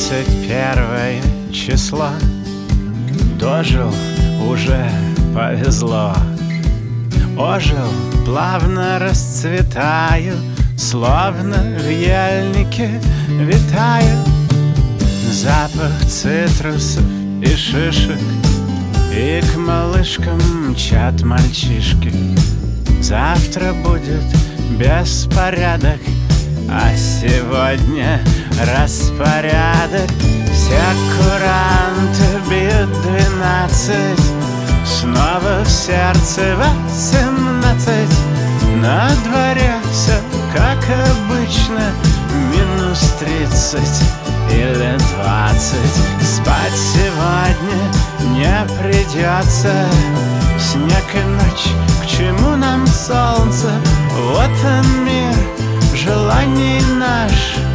21 число. Дожил, уже повезло. Ожил, плавно расцветаю, словно в ельнике витаю. Запах цитрусов и шишек, и к малышкам мчат мальчишки. Завтра будет беспорядок, а сегодня распорядок. Все куранты бьют 12, снова в сердце 18. На дворе все как обычно, минус 30 или 20. Спать сегодня не придется. Снег и ночь, к чему нам солнце? Вот он мир желаний наш.